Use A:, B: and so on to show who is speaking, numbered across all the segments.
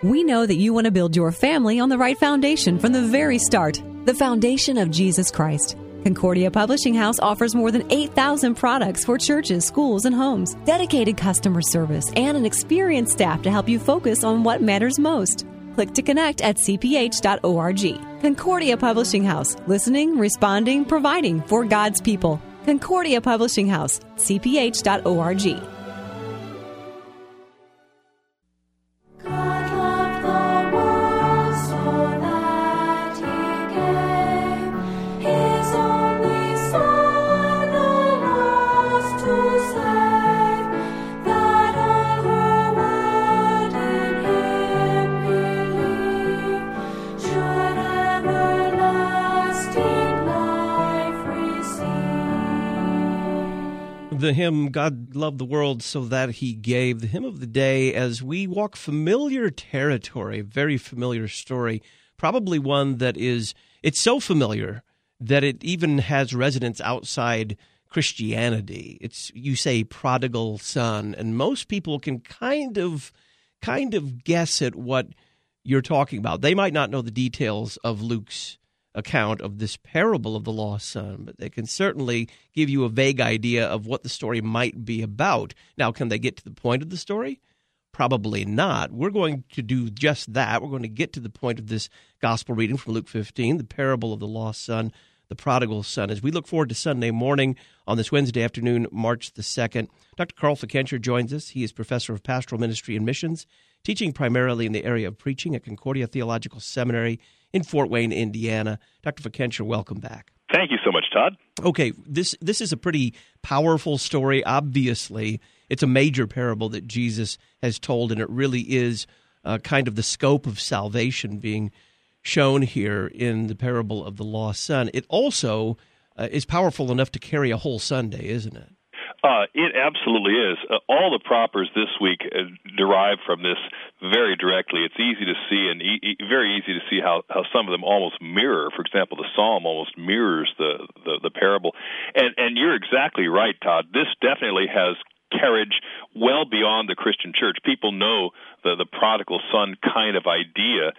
A: We know that you want to build your family on the right foundation from the very start, the foundation of Jesus Christ. Concordia Publishing House offers more than 8,000 products for churches, schools, and homes, dedicated customer service, and an experienced staff to help you focus on what matters most. Click to connect at cph.org. Concordia Publishing House, listening, responding, providing for God's people. Concordia Publishing House, cph.org.
B: The hymn, God Loved the World So That He Gave, the hymn of the day as we walk familiar territory, a very familiar story, probably one that it's so familiar that it even has resonance outside Christianity. It's, you say, prodigal son, and most people can kind of guess at what you're talking about. They might not know the details of Luke's account of this parable of the lost son, but they can certainly give you a vague idea of what the story might be about. Now, can they get to the point of the story? Probably not. We're going to do just that. We're going to get to the point of this gospel reading from Luke 15, the parable of the lost son, the prodigal son. As we look forward to Sunday morning on this Wednesday afternoon, March the 2nd, Dr. Carl Fickenscher joins us. He is professor of pastoral ministry and missions, teaching primarily in the area of preaching at Concordia Theological Seminary in Fort Wayne, Indiana. Dr. Fickenscher, welcome back.
C: Thank you so much, Todd.
B: Okay, this is a pretty powerful story. Obviously, it's a major parable that Jesus has told, and it really is kind of the scope of salvation being shown here in the parable of the lost son. It also is powerful enough to carry a whole Sunday, isn't it?
C: It absolutely is. All the propers this week derive from this very directly. It's easy to see and very easy to see how some of them almost mirror. For example, the Psalm almost mirrors the parable. And you're exactly right, Todd. This definitely has carriage well beyond the Christian church. People know the prodigal son kind of idea.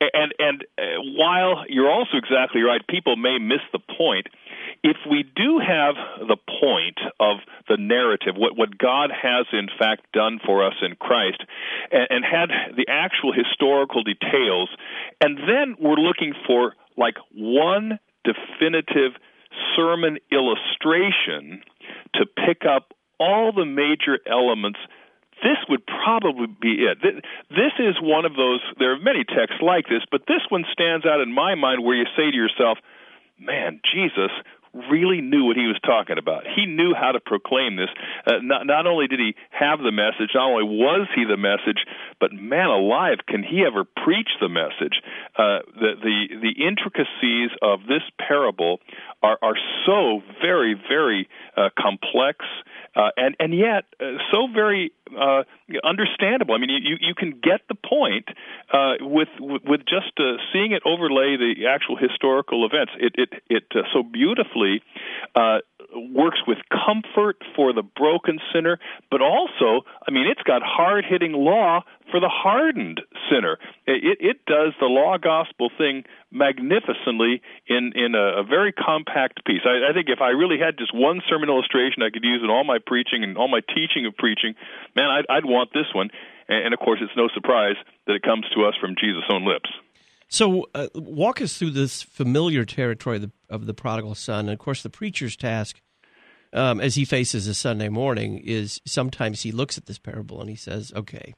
C: And while you're also exactly right, people may miss the point. If we do have the point of the narrative, what God has in fact done for us in Christ, and had the actual historical details, and then we're looking for like one definitive sermon illustration to pick up all the major elements, this would probably be it. This is one of those, there are many texts like this, but this one stands out in my mind where you say to yourself, man, Jesus really knew what he was talking about. He knew how to proclaim this. Not only did he have the message, not only was he the message, but man alive, can he ever preach the message? The intricacies of this parable are so very, very complex, and yet so very understandable. I mean, you can get the point with just seeing it overlay the actual historical events. It so beautifully works with comfort for the broken sinner, but also, I mean, it's got hard-hitting law for the hardened sinner. It does the law gospel thing magnificently in a very compact piece. I think if I really had just one sermon illustration I could use in all my preaching and all my teaching of preaching, man, I'd want this one. And of course, it's no surprise that it comes to us from Jesus' own lips.
B: So walk us through this familiar territory of the prodigal son. And of course, the preacher's task, as he faces a Sunday morning, is sometimes he looks at this parable and he says, okay,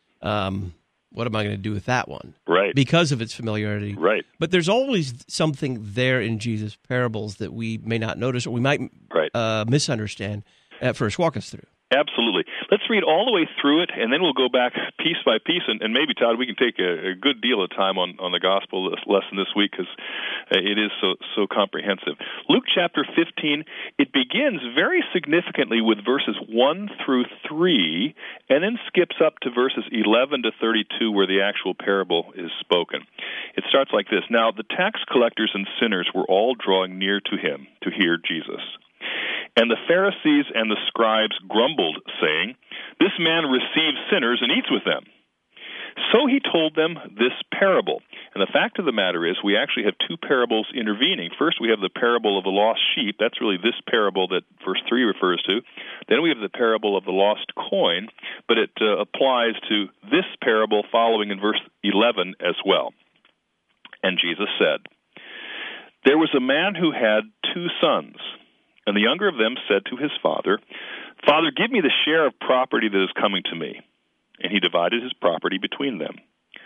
B: what am I going to do with that one?
C: Right.
B: Because of its familiarity.
C: Right.
B: But there's always something there in Jesus' parables that we may not notice or we might misunderstand. First, walk us through.
C: Absolutely. Let's read all the way through it, and then we'll go back piece by piece, and maybe, Todd, we can take a good deal of time on the gospel lesson this week because it is so comprehensive. Luke chapter 15, it begins very significantly with verses 1 through 3, and then skips up to verses 11 to 32 where the actual parable is spoken. It starts like this. Now, the tax collectors and sinners were all drawing near to him to hear Jesus. And the Pharisees and the scribes grumbled, saying, "This man receives sinners and eats with them." So he told them this parable. And the fact of the matter is, we actually have two parables intervening. First, we have the parable of the lost sheep. That's really this parable that verse 3 refers to. Then we have the parable of the lost coin, but it applies to this parable following in verse 11 as well. And Jesus said, "There was a man who had 2 sons, and the younger of them said to his father, 'Father, give me the share of property that is coming to me.' And he divided his property between them.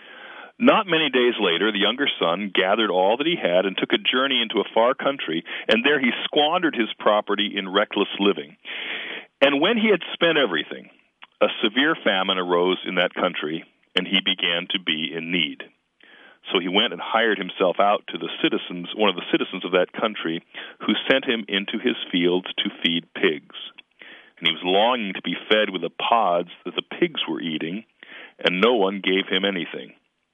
C: Not many days later, the younger son gathered all that he had and took a journey into a far country, and there he squandered his property in reckless living. And when he had spent everything, a severe famine arose in that country, and he began to be in need. So he went and hired himself out to one of the citizens of that country, who sent him into his fields to feed pigs. And he was longing to be fed with the pods that the pigs were eating, and no one gave him anything.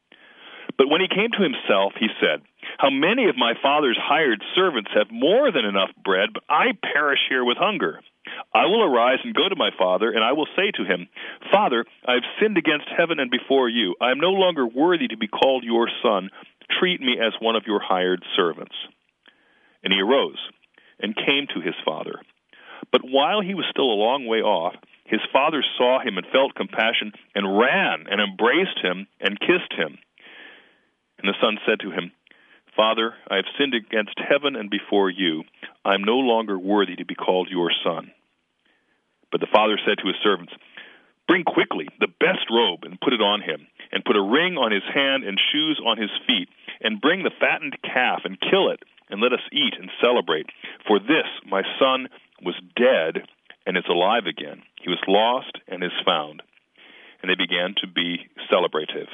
C: But when he came to himself, he said, 'How many of my father's hired servants have more than enough bread, but I perish here with hunger? I will arise and go to my father, and I will say to him, Father, I have sinned against heaven and before you. I am no longer worthy to be called your son. Treat me as one of your hired servants.' And he arose and came to his father. But while he was still a long way off, his father saw him and felt compassion and ran and embraced him and kissed him. And the son said to him, 'Father, I have sinned against heaven and before you. I am no longer worthy to be called your son.' But the father said to his servants, 'Bring quickly the best robe and put it on him, and put a ring on his hand and shoes on his feet, and bring the fattened calf and kill it, and let us eat and celebrate. For this my son was dead and is alive again. He was lost and is found.' And they began to be celebrative.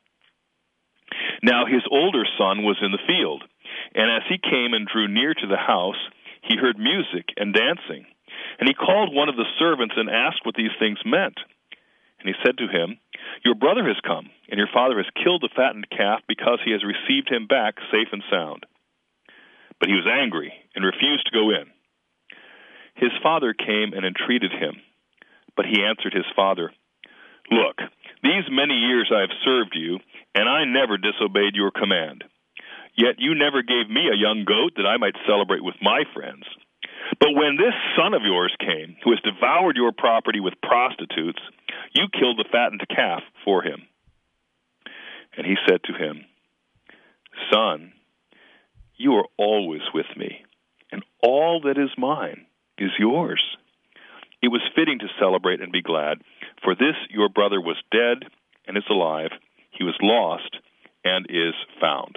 C: Now his older son was in the field, and as he came and drew near to the house, he heard music and dancing. And he called one of the servants and asked what these things meant. And he said to him, 'Your brother has come, and your father has killed the fattened calf because he has received him back safe and sound.' But he was angry and refused to go in. His father came and entreated him, but he answered his father, 'Look, these many years I have served you, and I never disobeyed your command. Yet you never gave me a young goat that I might celebrate with my friends. But when this son of yours came, who has devoured your property with prostitutes, you killed the fattened calf for him.' And he said to him, 'Son, you are always with me, and all that is mine is yours. It was fitting to celebrate and be glad, for this your brother was dead and is alive. He was lost and is found.'"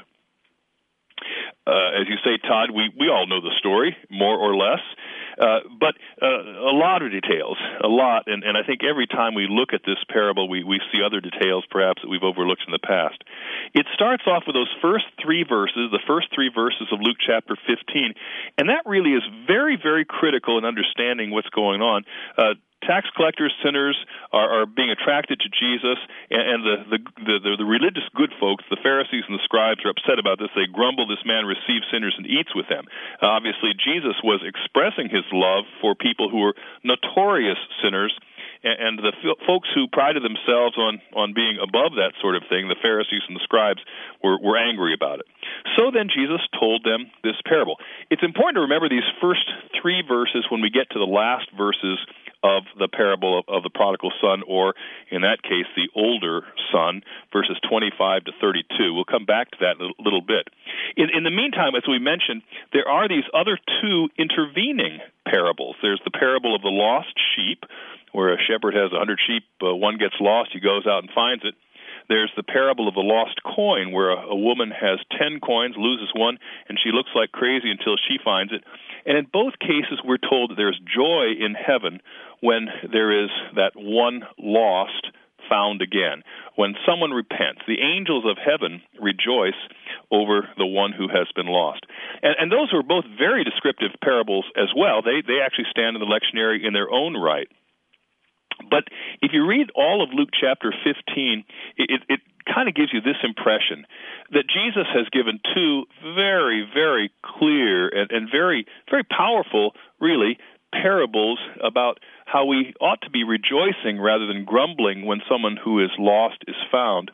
C: As you say, Todd, we all know the story, more or less, but a lot of details, and I think every time we look at this parable, we see other details perhaps that we've overlooked in the past. It starts off with those first 3 verses, the first 3 verses of Luke chapter 15, and that really is very, very critical in understanding what's going on. Tax collectors, sinners are being attracted to Jesus, and the religious good folks, the Pharisees and the scribes, are upset about this. They grumble, "This man receives sinners and eats with them." Obviously, Jesus was expressing his love for people who were notorious sinners, and the folks who prided themselves on being above that sort of thing, the Pharisees and the scribes, were angry about it. So then Jesus told them this parable. It's important to remember these first 3 verses when we get to the last verses of the parable of the prodigal son, or in that case, the older son, verses 25 to 32. We'll come back to that in a little bit. In the meantime, as we mentioned, there are these other 2 intervening parables. There's the parable of the lost sheep, where a shepherd has 100 sheep, one gets lost, he goes out and finds it. There's the parable of the lost coin, where a woman has 10 coins, loses one, and she looks like crazy until she finds it. And in both cases, we're told that there's joy in heaven when there is that one lost found again. When someone repents, the angels of heaven rejoice over the one who has been lost. And those were both very descriptive parables as well. They actually stand in the lectionary in their own right. But if you read all of Luke chapter 15, it kind of gives you this impression that Jesus has given 2 very, very clear and very, very powerful, really, parables about how we ought to be rejoicing rather than grumbling when someone who is lost is found.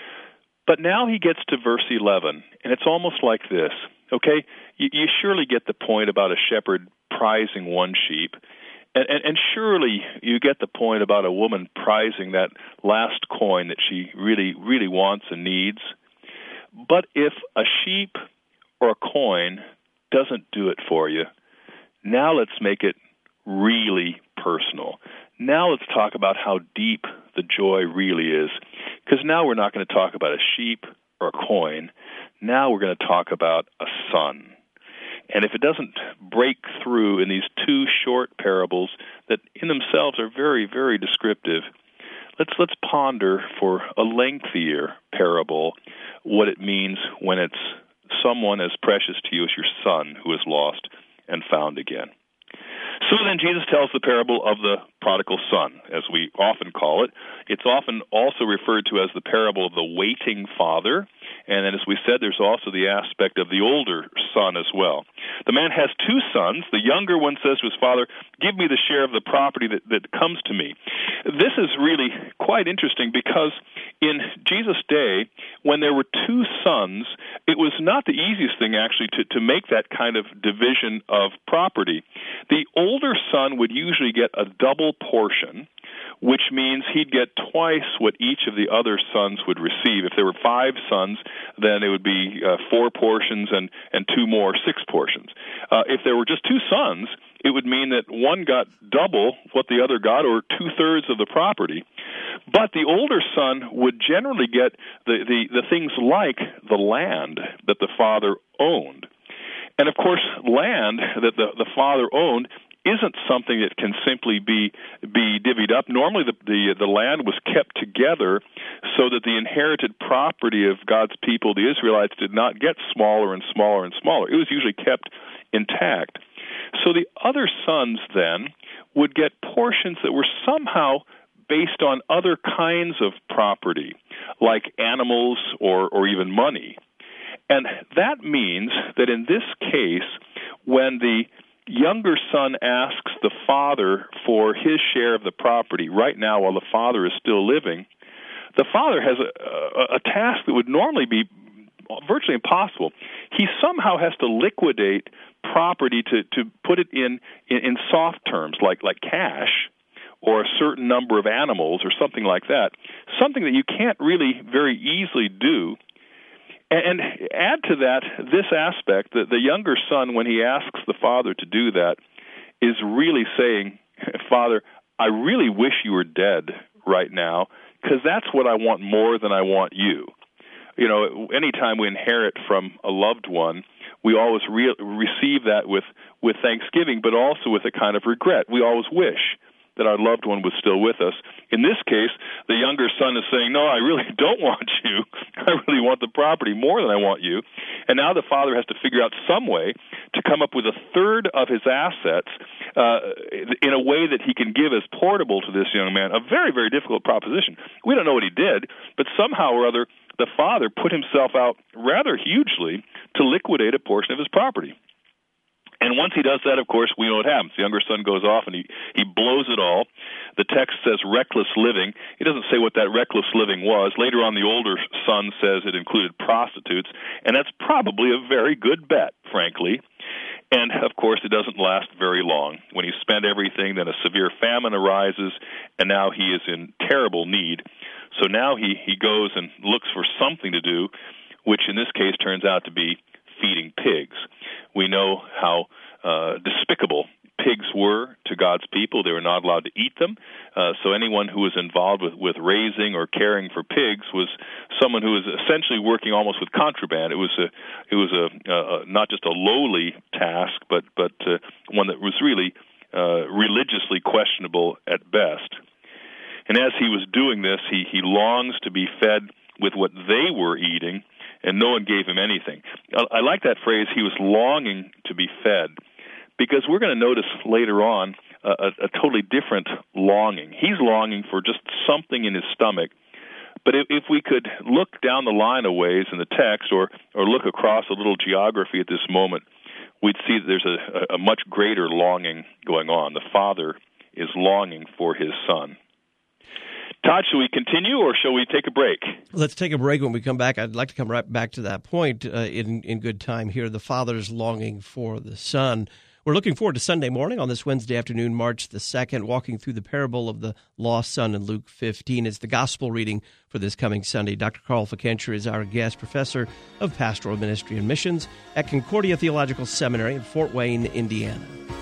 C: But now he gets to verse 11, and it's almost like this, okay? You surely get the point about a shepherd prizing one sheep, and surely you get the point about a woman prizing that last coin that she really, really wants and needs. But if a sheep or a coin doesn't do it for you, now let's make it really personal. Now let's talk about how deep the joy really is. Because now we're not going to talk about a sheep or a coin. Now we're going to talk about a son. And if it doesn't break through in these two short parables that in themselves are very, very descriptive, let's ponder for a lengthier parable what it means when it's someone as precious to you as your son who is lost and found again. So then Jesus tells the parable of the prodigal son, as we often call it. It's often also referred to as the parable of the waiting father. And then, as we said, there's also the aspect of the older son as well. The man has two sons. The younger one says to his father, "Give me the share of the property that comes to me." This is really quite interesting because in Jesus' day, when there were two sons, it was not the easiest thing actually to make that kind of division of property. The older son would usually get a double portion, which means he'd get twice what each of the other sons would receive. If there were 5 sons, then it would be 4 portions and 2 more, 6 portions. If there were just 2 sons, it would mean that one got double what the other got, or 2/3 of the property. But the older son would generally get the things like the land that the father owned. And of course, land that the father owned isn't something that can simply be divvied up. Normally, the land was kept together so that the inherited property of God's people, the Israelites, did not get smaller and smaller and smaller. It was usually kept intact. So the other sons then would get portions that were somehow based on other kinds of property, like animals or even money. And that means that in this case, when the younger son asks the father for his share of the property right now while the father is still living, the father has a task that would normally be virtually impossible. He somehow has to liquidate property to put it in soft terms, like cash or a certain number of animals or something like that, something that you can't really very easily do. And add to that this aspect, that the younger son, when he asks the father to do that, is really saying, "Father, I really wish you were dead right now, because that's what I want more than I want you." You know, anytime we inherit from a loved one, we always receive that with thanksgiving, but also with a kind of regret. We always wish that our loved one was still with us. In this case, the younger son is saying, "No, I really don't want you. I really want the property more than I want you." And now the father has to figure out some way to come up with 1/3 of his assets in a way that he can give as portable to this young man. A very, very difficult proposition. We don't know what he did, but somehow or other, the father put himself out rather hugely to liquidate a portion of his property. And once he does that, of course, we know what happens. The younger son goes off and he blows it all. The text says reckless living. It doesn't say what that reckless living was. Later on, the older son says it included prostitutes, and that's probably a very good bet, frankly. And, of course, it doesn't last very long. When he spent everything, then a severe famine arises, and now he is in terrible need. So now he goes and looks for something to do, which in this case turns out to be feeding pigs. We know how despicable pigs were to God's people. They were not allowed to eat them. So anyone who was involved with raising or caring for pigs was someone who was essentially working almost with contraband. It was not just a lowly task, but one that was really religiously questionable at best. And as he was doing this, he longs to be fed with what they were eating, and no one gave him anything. I like that phrase, he was longing to be fed, because we're going to notice later on a totally different longing. He's longing for just something in his stomach. But if we could look down the line a ways in the text, or look across a little geography at this moment, we'd see that there's a much greater longing going on. The Father is longing for his Son. Todd, shall we continue or shall we take a break?
B: Let's take a break. When we come back, I'd like to come right back to that point in good time here. The Father's longing for the Son. We're looking forward to Sunday morning on this Wednesday afternoon, March the 2nd, walking through the parable of the lost son in Luke 15. It's the gospel reading for this coming Sunday. Dr. Carl Fickenscher is our guest professor of pastoral ministry and missions at Concordia Theological Seminary in Fort Wayne, Indiana.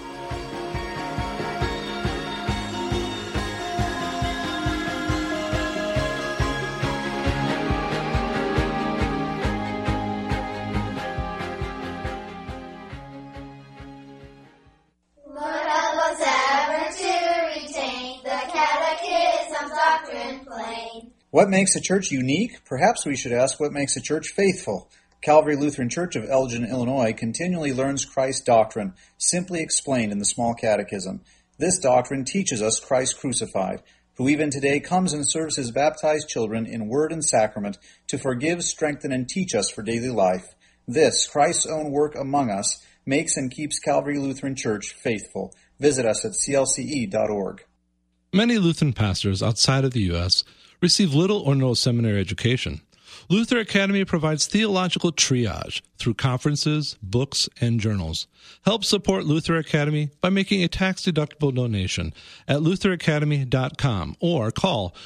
D: What makes a church unique? Perhaps we should ask what makes a church faithful. Calvary Lutheran Church of Elgin, Illinois continually learns Christ's doctrine, simply explained in the Small Catechism. This doctrine teaches us Christ crucified, who even today comes and serves his baptized children in word and sacrament to forgive, strengthen, and teach us for daily life. This, Christ's own work among us, makes and keeps Calvary Lutheran Church faithful. Visit us at clce.org.
E: Many Lutheran pastors outside of the U.S. receive little or no seminary education. Luther Academy provides theological triage through conferences, books, and journals. Help support Luther Academy by making a tax-deductible donation at lutheracademy.com or call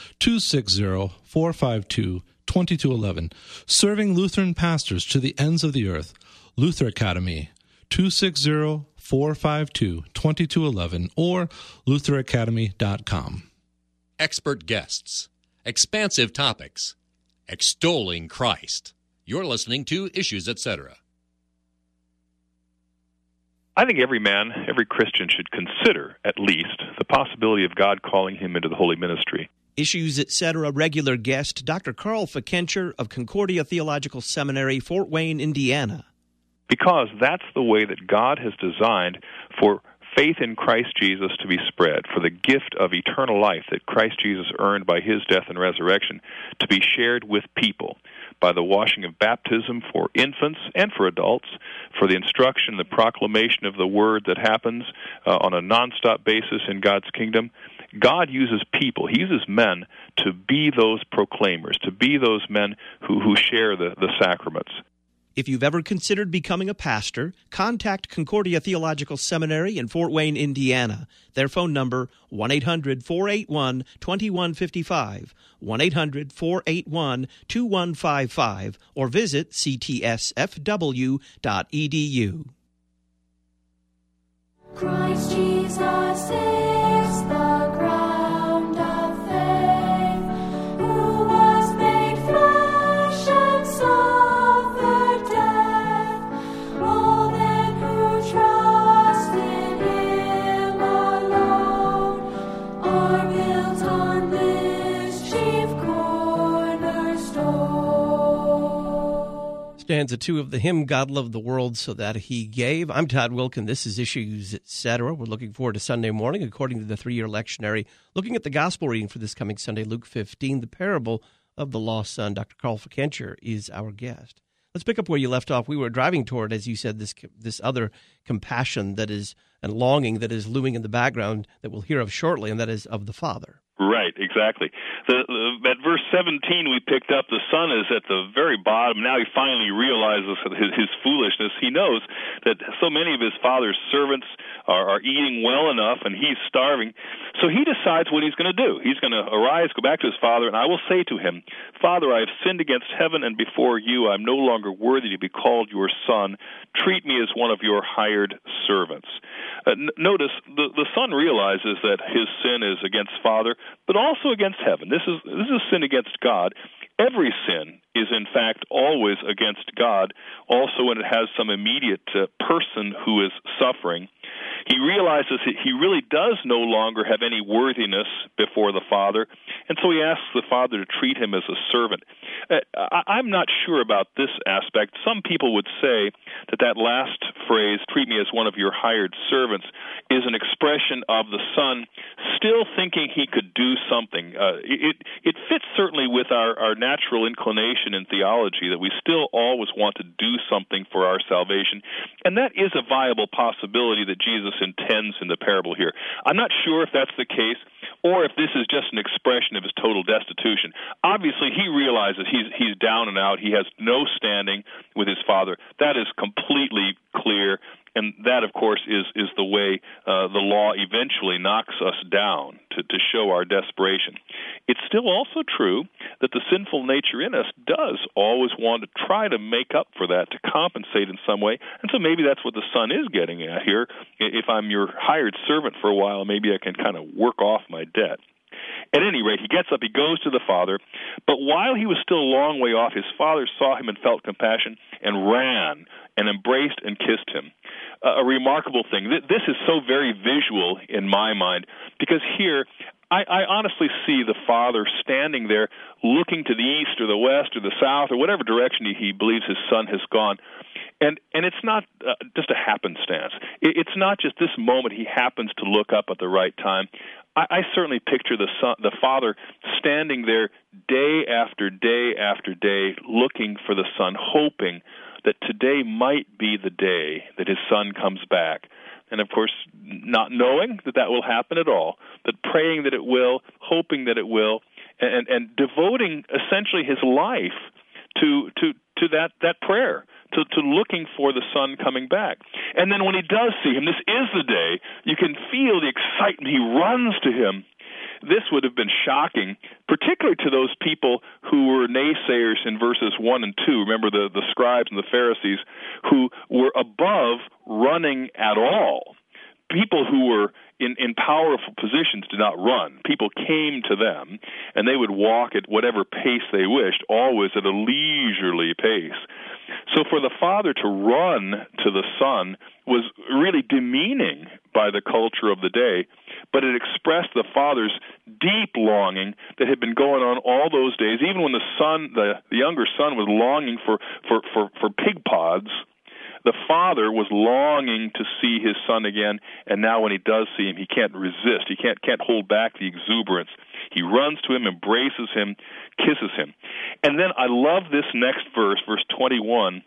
E: 260-452-2211. Serving Lutheran pastors to the ends of the earth. Luther Academy, 260-452-2211 or lutheracademy.com.
F: Expert guests. Expansive topics. Extolling Christ. You're listening to Issues, Etc.
C: I think every man, every Christian should consider, at least, the possibility of God calling him into the holy ministry.
B: Issues, Etc. regular guest, Dr. Carl Fickenscher of Concordia Theological Seminary, Fort Wayne, Indiana.
C: Because that's the way that God has designed for faith in Christ Jesus to be spread, for the gift of eternal life that Christ Jesus earned by his death and resurrection to be shared with people by the washing of baptism for infants and for adults, for the instruction, the proclamation of the word that happens on a nonstop basis in God's kingdom. God uses people, he uses men to be those proclaimers, to be those men who share the sacraments.
B: If you've ever considered becoming a pastor, contact Concordia Theological Seminary in Fort Wayne, Indiana. Their phone number, 1-800-481-2155, 1-800-481-2155, or visit ctsfw.edu.
G: Christ Jesus is the ground of faith, who was made flesh and suffered death. All then who trust in him alone are built on this chief cornerstone.
B: Stanza 2 of the hymn, God Loved the World So That He Gave. I'm Todd Wilkin. This is Issues, Etc. We're looking forward to Sunday morning, according to the 3-year lectionary, looking at the gospel reading for this coming Sunday, Luke 15, the parable of the lost son. Dr. Carl Fickenscher is our guest. Let's pick up where you left off. We were driving toward, as you said, this other compassion that is and longing that is looming in the background that we'll hear of shortly, and that is of the Father.
C: Right, exactly. At verse 17 we picked up, the son is at the very bottom. Now he finally realizes his foolishness. He knows that so many of his father's servants are eating well enough and he's starving. So he decides what he's going to do. He's going to arise, go back to his father, and I will say to him, Father, I have sinned against heaven and before you. I'm no longer worthy to be called your son. Treat me as one of your hired servants. Notice the son realizes that his sin is against Father, but also against heaven. This is sin against God. Every sin is, in fact, always against God, also when it has some immediate person who is suffering. He realizes that he really does no longer have any worthiness before the Father, and so he asks the Father to treat him as a servant. I'm not sure about this aspect. Some people would say that last phrase, treat me as one of your hired servants, is an expression of the Son still thinking he could do something. It fits certainly with our natural inclination in theology that we still always want to do something for our salvation, and that is a viable possibility that Jesus intends in the parable here. I'm not sure if that's the case or if this is just an expression of his total destitution. Obviously, he realizes he's down and out. He has no standing with his father. That is completely clear. And that, of course, is the way the law eventually knocks us down to show our desperation. It's still also true that the sinful nature in us does always want to try to make up for that, to compensate in some way. And so maybe that's what the son is getting at here. If I'm your hired servant for a while, maybe I can kind of work off my debt. At any rate, he gets up, he goes to the father, but while he was still a long way off, his father saw him and felt compassion and ran and embraced and kissed him. A remarkable thing. This is so very visual in my mind, because here I honestly see the father standing there looking to the east or the west or the south or whatever direction he believes his son has gone. And it's not just a happenstance. It's not just this moment he happens to look up at the right time. I certainly picture the father standing there day after day after day looking for the son, hoping that today might be the day that his son comes back. And, of course, not knowing that will happen at all, but praying that it will, hoping that it will, and devoting essentially his life to that prayer, to looking for the son coming back. And then when he does see him, this is the day, you can feel the excitement. He runs to him. This would have been shocking, particularly to those people who were naysayers in verses 1 and 2. Remember the scribes and the Pharisees who were above running at all. People who were in powerful positions did not run. People came to them, and they would walk at whatever pace they wished, always at a leisurely pace. So for the father to run to the son was really demeaning by the culture of the day, but it expressed the father's deep longing that had been going on all those days, even when the younger son was longing for pig pods. The father was longing to see his son again, and now when he does see him, he can't resist. He can't hold back the exuberance. He runs to him, embraces him, kisses him. And then I love this next verse, verse 21.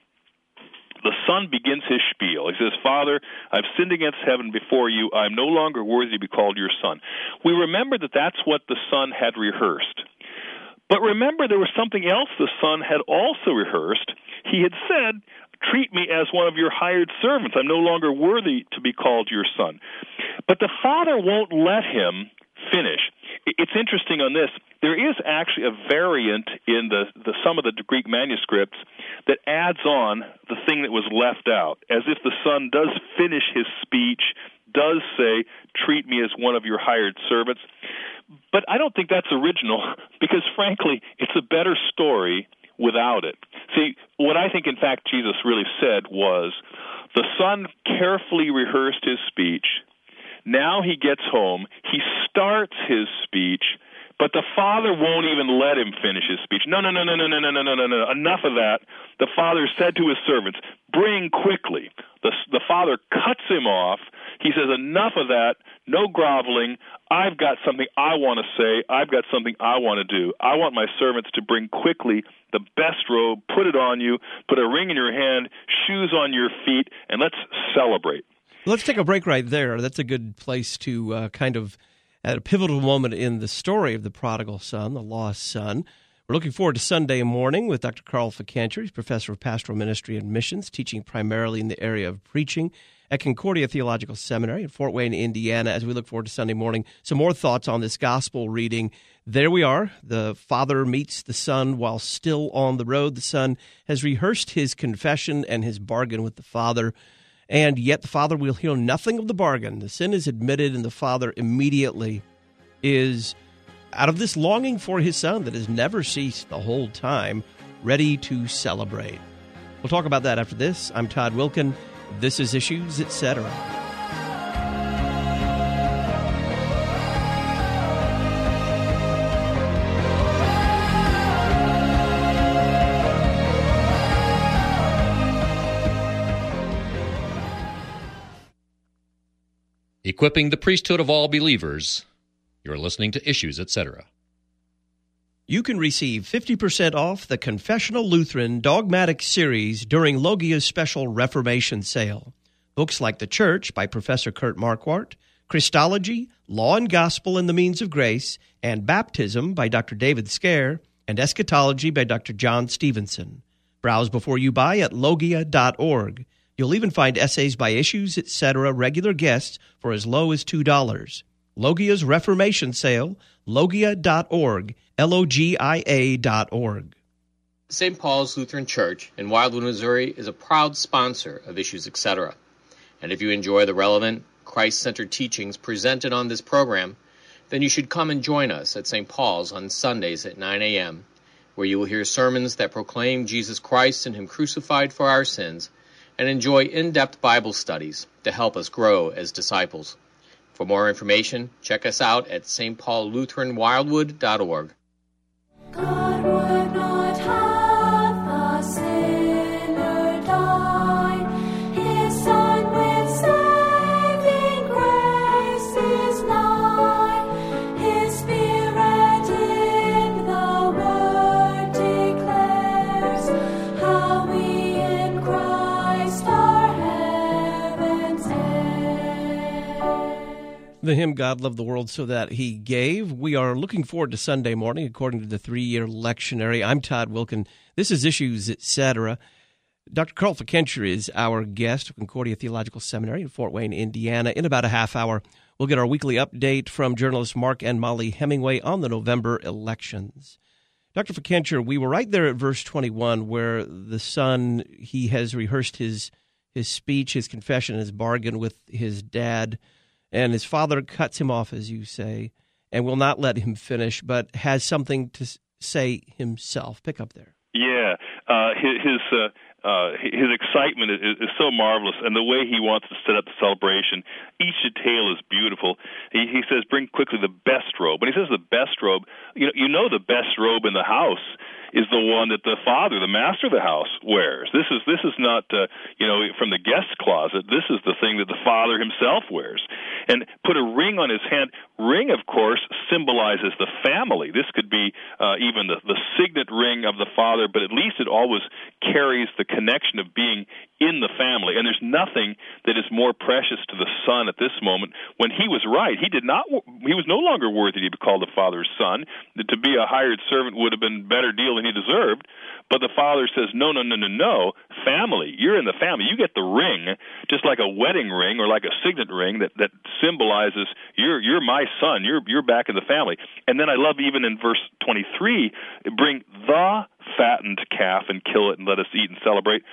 C: The son begins his spiel. He says, "Father, I've sinned against heaven before you. I am no longer worthy to be called your son." We remember that that's what the son had rehearsed. But remember, there was something else the son had also rehearsed. He had said, "Treat me as one of your hired servants. I'm no longer worthy to be called your son." But the father won't let him finish. It's interesting on this. There is actually a variant in some of the Greek manuscripts that adds on the thing that was left out, as if the son does finish his speech, does say, "Treat me as one of your hired servants." But I don't think that's original, because frankly, it's a better story without it. See, what I think, in fact, Jesus really said was, the son carefully rehearsed his speech. Now he gets home, he starts his speech, but the father won't even let him finish his speech. No, enough of that. The father said to his servants, "Bring quickly." The father cuts him off. He says, "Enough of that, no groveling. I've got something I want to say. I've got something I want to do. I want my servants to bring quickly the best robe, put it on you, put a ring in your hand, shoes on your feet, and let's celebrate."
B: Let's take a break right there. That's a good place to kind of, at a pivotal moment in the story of the prodigal son, the lost son. We're looking forward to Sunday morning with Dr. Carl Ficancher. He's professor of pastoral ministry and missions, teaching primarily in the area of preaching at Concordia Theological Seminary in Fort Wayne, Indiana. As we look forward to Sunday morning, some more thoughts on this gospel reading. There we are. The father meets the son while still on the road. The son has rehearsed his confession and his bargain with the father, and yet the father will hear nothing of the bargain. The sin is admitted, and the father immediately is, out of this longing for his son that has never ceased the whole time, ready to celebrate. We'll talk about that after this. I'm Todd Wilkin. This is Issues, Etc.
F: Equipping the priesthood of all believers. You're listening to Issues, Etc.
B: You can receive 50% off the Confessional Lutheran Dogmatic Series during Logia's special Reformation sale. Books like The Church by Professor Kurt Marquardt, Christology, Law and Gospel and the Means of Grace, and Baptism by Dr. David Scare, and Eschatology by Dr. John Stevenson. Browse before you buy at logia.org. You'll even find essays by Issues, etc., regular guests for as low as $2. Logia's Reformation Sale, logia.org, logia.org.
H: St. Paul's Lutheran Church in Wildwood, Missouri is a proud sponsor of Issues, etc. And if you enjoy the relevant, Christ-centered teachings presented on this program, then you should come and join us at St. Paul's on Sundays at 9 a.m., where you will hear sermons that proclaim Jesus Christ and Him crucified for our sins, and enjoy in-depth Bible studies to help us grow as disciples. For more information, check us out at stpaullutheranwildwood.org.
G: God would not have the sinner die. His Son with saving grace is nigh. His Spirit in the Word declares how we in Christ are heaven's heirs.
B: The hymn, God Loved the World So That He Gave. We are looking forward to Sunday morning, according to the 3-year lectionary. I'm Todd Wilkin. This is Issues, etc. Dr. Carl Fikencher is our guest of Concordia Theological Seminary in Fort Wayne, Indiana. In about a half hour, we'll get our weekly update from journalists Mark and Molly Hemingway on the November elections. Dr. Fikencher, we were right there at verse 21, where the son, he has rehearsed his speech, his confession, his bargain with his dad, and his father cuts him off, as you say, and will not let him finish, but has something to say himself. Pick up there.
C: Yeah, his excitement is so marvelous, and the way he wants to set up the celebration, each detail is beautiful. He says, "Bring quickly the best robe." When he says the best robe, you know the best robe in the house is the one that the father, the master of the house, wears. This is not from the guest closet. This is the thing that the father himself wears. And put a ring on his hand. Ring, of course, symbolizes the family. This could be even the signet ring of the father, but at least it always carries the connection of being in the family. And there's nothing that is more precious to the son at this moment. When he was right, he was no longer worthy to be called the father's son. To be a hired servant would have been a better deal than he deserved. But the father says, no, family. You're in the family. You get the ring, just like a wedding ring or like a signet ring that symbolizes you're my son. You're back in the family. And then I love even in verse 23, bring the fattened calf and kill it and let us eat and celebrate.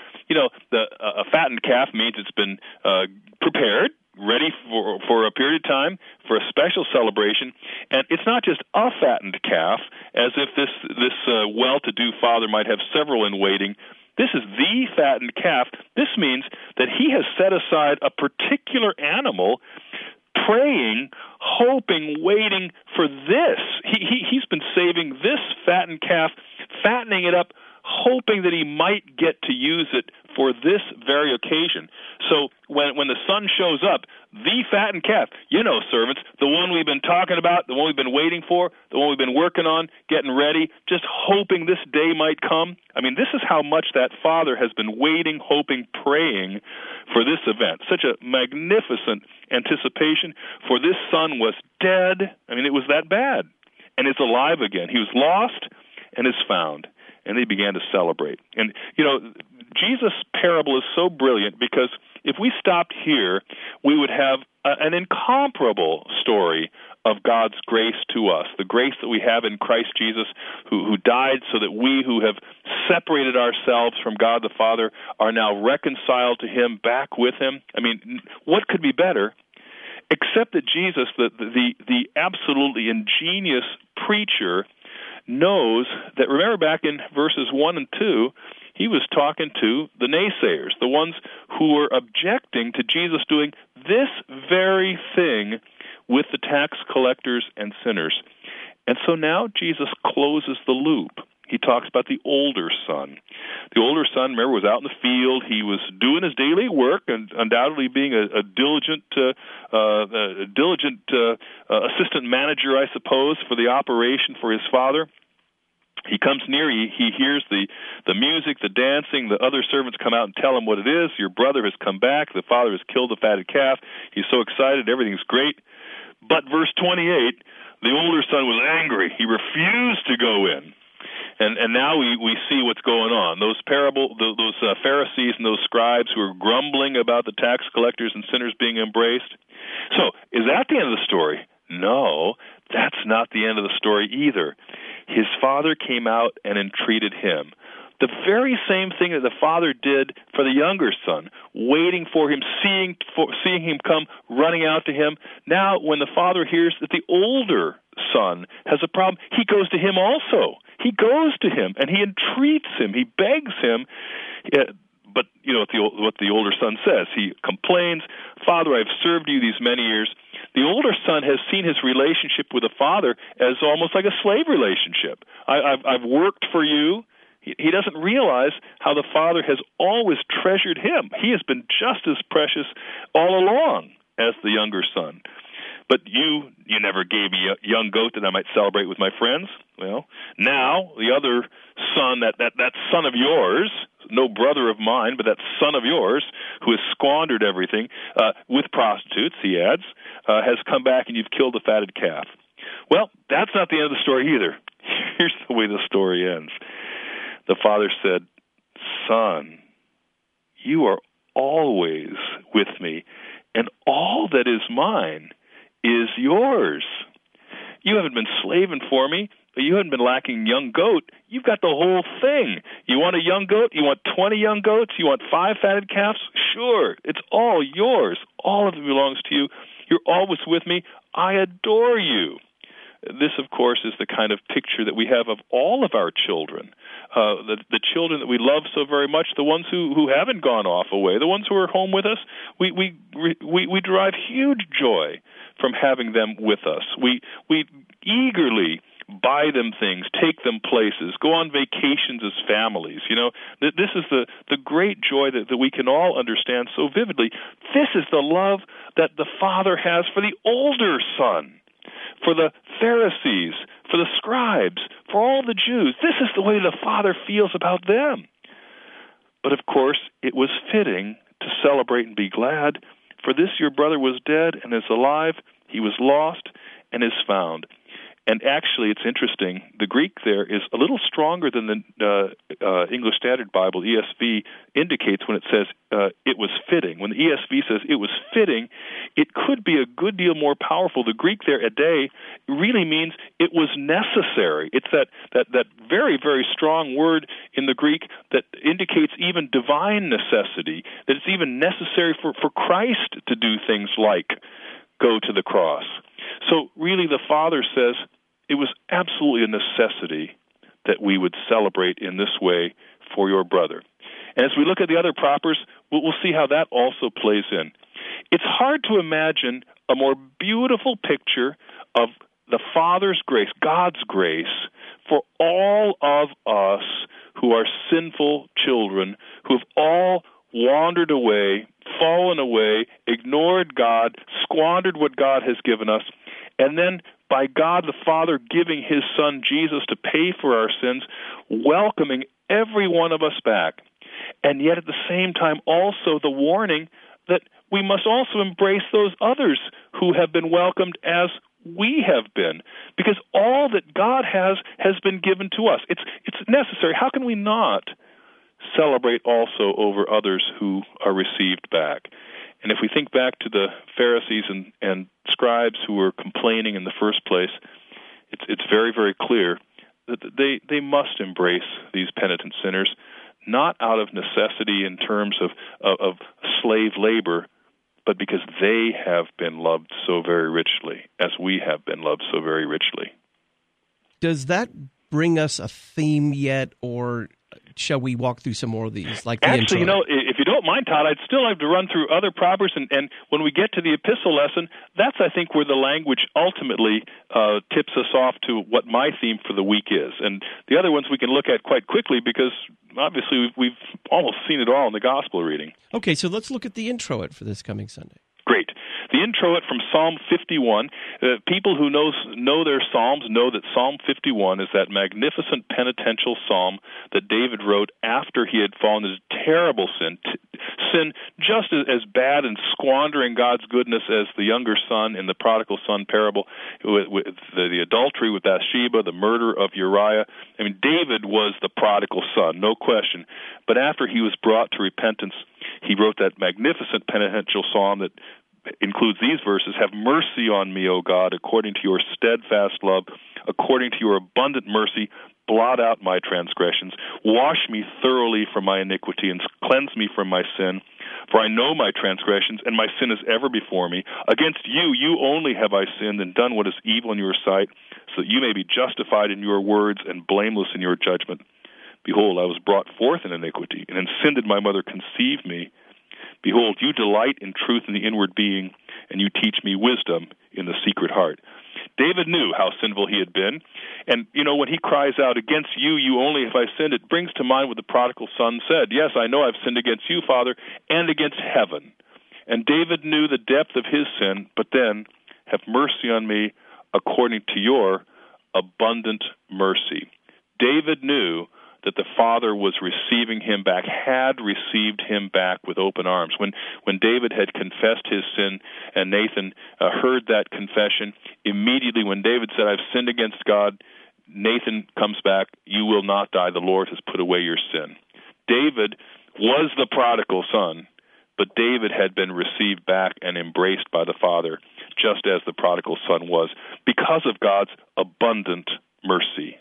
C: A fattened calf means it's been prepared, ready for a period of time, for a special celebration. And it's not just a fattened calf, as if this well-to-do father might have several in waiting. This is the fattened calf. This means that he has set aside a particular animal, praying, hoping, waiting for this. He's been saving this fattened calf, fattening it up, hoping that he might get to use it for this very occasion. So when the son shows up, the fattened calf, servants, the one we've been talking about, the one we've been waiting for, the one we've been working on, getting ready, just hoping this day might come. I mean, this is how much that father has been waiting, hoping, praying for this event. Such a magnificent anticipation, for this son was dead. I mean, it was that bad, and is alive again. He was lost and is found. And they began to celebrate. And, Jesus' parable is so brilliant because if we stopped here, we would have an incomparable story of God's grace to us, the grace that we have in Christ Jesus, who died so that we who have separated ourselves from God the Father are now reconciled to Him, back with Him. I mean, what could be better? Except that Jesus, the absolutely ingenious preacher, knows that, remember back in verses 1 and 2, he was talking to the naysayers, the ones who were objecting to Jesus doing this very thing with the tax collectors and sinners. And so now Jesus closes the loop. He talks about the older son. The older son, remember, was out in the field. He was doing his daily work and undoubtedly being a diligent assistant manager, I suppose, for the operation for his father. He comes near, he hears the music, the dancing, the other servants come out and tell him what it is. Your brother has come back, the father has killed the fatted calf. He's so excited, everything's great. But verse 28, the older son was angry. He refused to go in. And now we see what's going on. Those Pharisees and those scribes who are grumbling about the tax collectors and sinners being embraced. So, is that the end of the story? No, that's not the end of the story either. His father came out and entreated him. The very same thing that the father did for the younger son, waiting for him, seeing him come, running out to him. Now, when the father hears that the older son has a problem, he goes to him also. He goes to him and he entreats him. He begs him. But you know what the older son says. He complains, "Father, I've served you these many years." The older son has seen his relationship with the father as almost like a slave relationship. I've worked for you. He doesn't realize how the father has always treasured him. He has been just as precious all along as the younger son. But you never gave me a young goat that I might celebrate with my friends. Well, now the other son, that son of yours, no brother of mine, but that son of yours, who has squandered everything with prostitutes, he adds, has come back and you've killed the fatted calf. Well, that's not the end of the story either. Here's the way the story ends. The father said, "Son, you are always with me, and all that is mine is yours. You haven't been slaving for me. You haven't been lacking young goat. You've got the whole thing. You want a young goat? You want 20 young goats? You want 5 fatted calves? Sure, it's all yours. All of it belongs to you. You're always with me. I adore you." This, of course, is the kind of picture that we have of all of our children, the children that we love so very much, the ones who haven't gone off away, the ones who are home with us. We derive huge joy from having them with us. We eagerly buy them things, take them places, go on vacations as families. You know, this is the great joy that we can all understand so vividly. This is the love that the Father has for the older son, for the Pharisees, for the scribes, for all the Jews. This is the way the Father feels about them. But of course, it was fitting to celebrate and be glad, for this your brother was dead and is alive, he was lost and is found. And actually, it's interesting, the Greek there is a little stronger than the English Standard Bible, ESV, indicates when it says it was fitting. When the ESV says it was fitting, it could be a good deal more powerful. The Greek there, ade, really means it was necessary. It's that very, very strong word in the Greek that indicates even divine necessity, that it's even necessary for Christ to do things like go to the cross. So really the Father says, it was absolutely a necessity that we would celebrate in this way for your brother. And as we look at the other propers, we'll see how that also plays in. It's hard to imagine a more beautiful picture of the Father's grace, God's grace, for all of us who are sinful children, who have all wandered away, fallen away, ignored God, squandered what God has given us, and then by God the Father giving His Son Jesus to pay for our sins, welcoming every one of us back. And yet at the same time also the warning that we must also embrace those others who have been welcomed as we have been, because all that God has been given to us. It's necessary. How can we not celebrate also over others who are received back? And if we think back to the Pharisees and scribes who were complaining in the first place, it's very, very clear that they must embrace these penitent sinners, not out of necessity in terms of slave labor, but because they have been loved so very richly, as we have been loved so very richly.
B: Does that bring us a theme yet, or shall we walk through some more of these, like the
C: Actually,
B: intro?
C: If you don't mind, Todd, I'd still like to run through other proverbs, and when we get to the epistle lesson, that's, I think, where the language ultimately tips us off to what my theme for the week is. And the other ones we can look at quite quickly, because obviously we've almost seen it all in the gospel reading.
B: Okay, so let's look at the intro for this coming Sunday.
C: Great. The intro from Psalm 51, people who know their Psalms know that Psalm 51 is that magnificent penitential psalm that David wrote after he had fallen into terrible sin just as bad and squandering God's goodness as the younger son in the prodigal son parable, with the adultery with Bathsheba, the murder of Uriah. I mean, David was the prodigal son, no question. But after he was brought to repentance, he wrote that magnificent penitential psalm that includes these verses: "Have mercy on me, O God, according to your steadfast love, according to your abundant mercy, blot out my transgressions. Wash me thoroughly from my iniquity and cleanse me from my sin. For I know my transgressions, and my sin is ever before me. Against you, you only have I sinned and done what is evil in your sight, so that you may be justified in your words and blameless in your judgment. Behold, I was brought forth in iniquity, and in sin did my mother conceive me. Behold, you delight in truth in the inward being, and you teach me wisdom in the secret heart." David knew how sinful he had been, and, when he cries out, "Against you, you only have I sinned," it brings to mind what the prodigal son said. "Yes, I know I've sinned against you, Father, and against heaven." And David knew the depth of his sin, but then, "Have mercy on me according to your abundant mercy." David knew that the Father was receiving him back, had received him back with open arms. When David had confessed his sin and Nathan heard that confession, immediately when David said, "I've sinned against God," Nathan comes back, "You will not die. The Lord has put away your sin." David was the prodigal son, but David had been received back and embraced by the Father, just as the prodigal son was, because of God's abundant mercy.